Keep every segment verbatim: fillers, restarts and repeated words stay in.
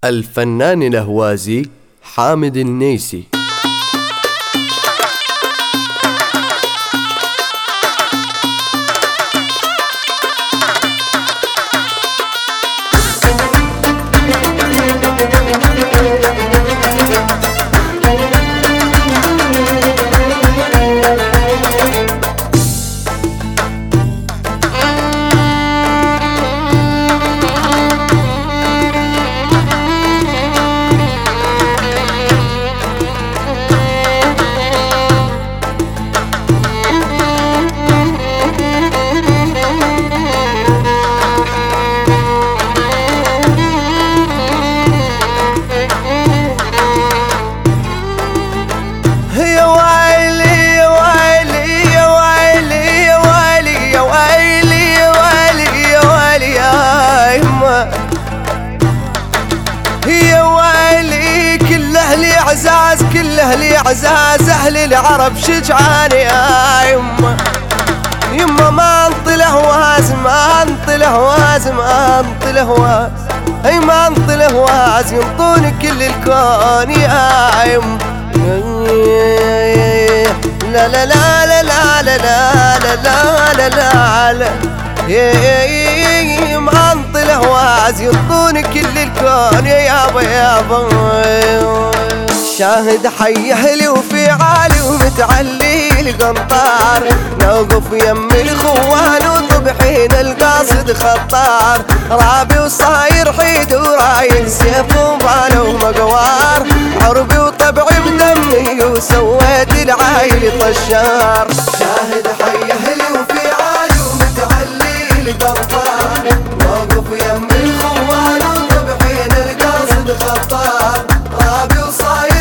الفنان الأهوازي حامد النيسي. عزاز كل اهلي عزاز اهل العرب شجعان يا يما يما ما انط الهواز ما انط الهواز ما انط الهواز اي ما انط الهواز ينطون كل الكون يا يما لا لا لا لا لا لا لا لا لا لا لا يا ما انط الهواز ينطون كل الكون يا يابا يابا. شاهد حي اهلي وفي عالي ومتعلي القنطار نوقف يم الخوان وطبحين القاصد خطار رابي وصاير حيد ورايل سيف وماله ومقوار عربي وطبعي بدمي وسويت العايل طشار. شاهد حي اهلي وفي عالي ومتعلي القنطار نوقف يم الخوان وطبحين القاصد خطار رابي وصاير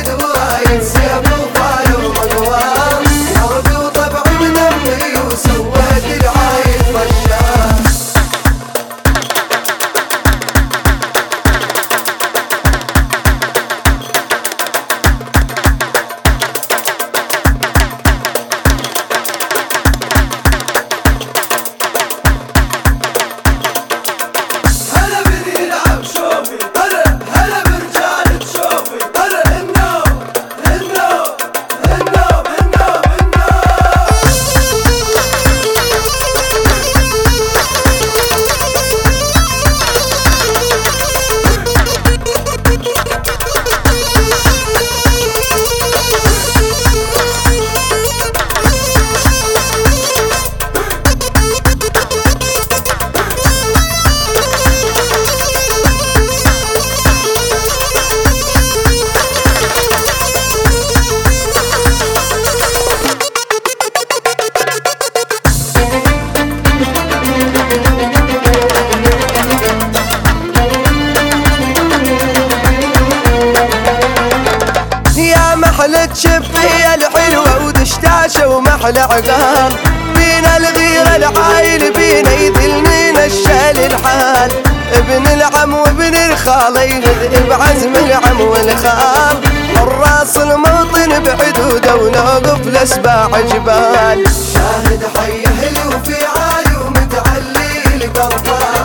محلة شفية الحلوة ودشتاشة ومحلى عقال بينا الغيرة العايل بينا يذلنينا الشال الحال ابن العم وابن الخال يغذئ بعزم العم والخال الراس الموطن بحدوده ونوقف لسباع جبال. شاهد حي اهلي وفي عالي ومتعلي القنطار